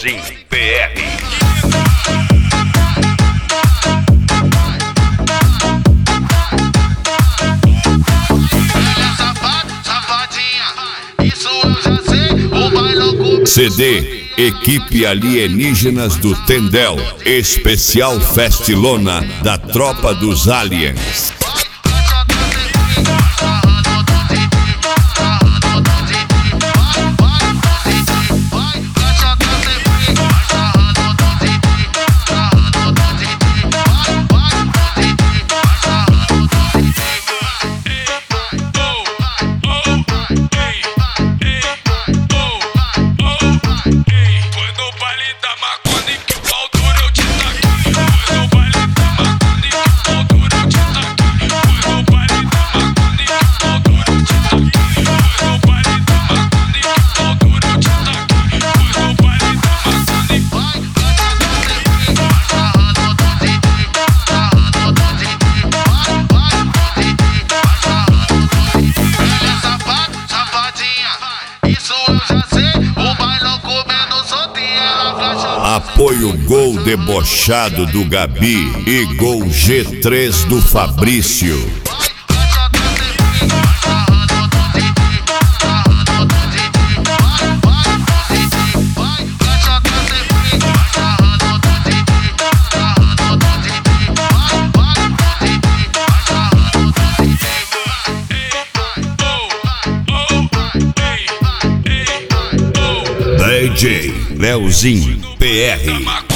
Leozinho PR. CD Equipe Alienígenas do Tendel, especial festilona da Tropa dos Aliens. Apoio gol debochado do Gabi e gol G3 do Fabrício. DJ Leozinho PR.